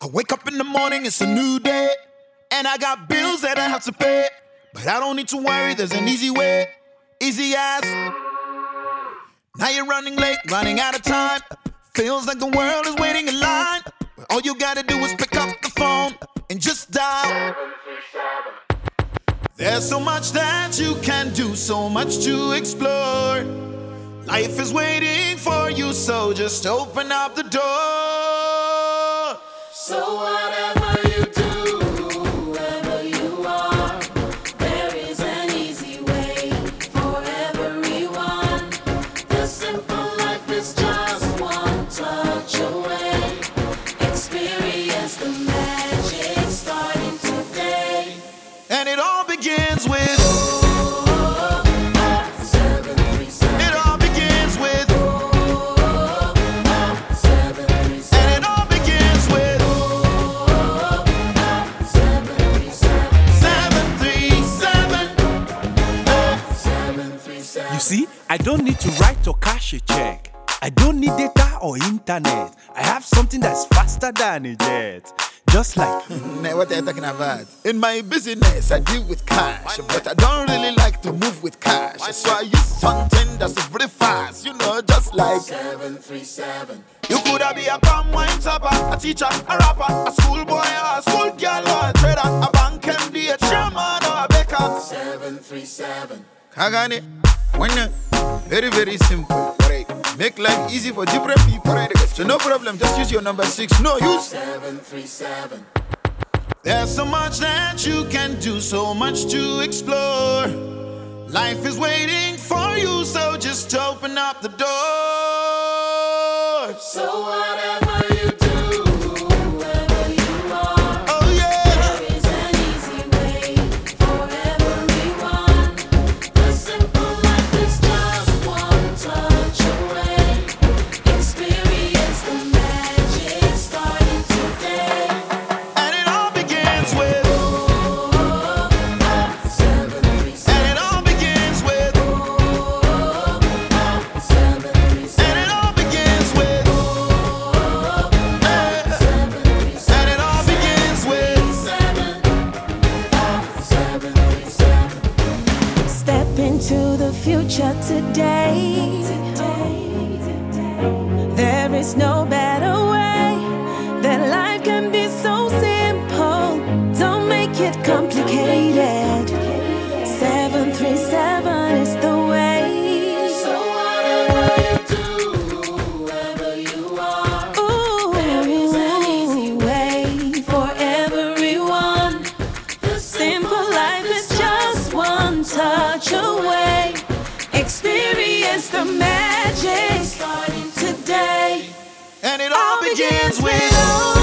I wake up in the morning, it's a new day, and I got bills that I have to pay. But I don't need to worry, there's an easy way, easy as. Now you're running late, running out of time. Feels like the world is waiting in line. But all you gotta do is pick up the phone and just dial. There's so much that you can do, so much to explore. Life is waiting for you, so just open up the door. So whatever you do, whoever you are, there is an easy way for everyone. The simple life is just one touch away. Experience the magic starting today. And it all begins with You see, I don't need to write or cash a check. I don't need data or internet. I have something that's faster than a jet. Just like what are you talking about? In my business, I deal with cash, but I don't really like to move with cash. So I use something that's very fast, just like 737. You coulda be a palm wine tapper, a teacher, a rapper, a schoolboy, or a school girl, or a trader, a bank MD, a chairman, or a baker. 737. Kagane, very, very simple. Make life easy for different people. So no problem, just use your number 6. No use 737. There's so much that you can do, so much to explore. Life is waiting for you, so just open up the door. So whatever you do, whoever you are, oh yeah, there is an easy way for everyone. The simple life is just one touch away. Experience the magic starting today. and it all begins with 737. and it all begins with 737. and it all begins with and it all begins with 737. Step into the future today. There is no better way. That life can be so simple. Don't make it complicated. 737 is the way. So whatever you do, whoever you are, Ooh, there is an easy way for everyone. the Simple life is just one touch away. Experience the magic starting today. and it all begins with with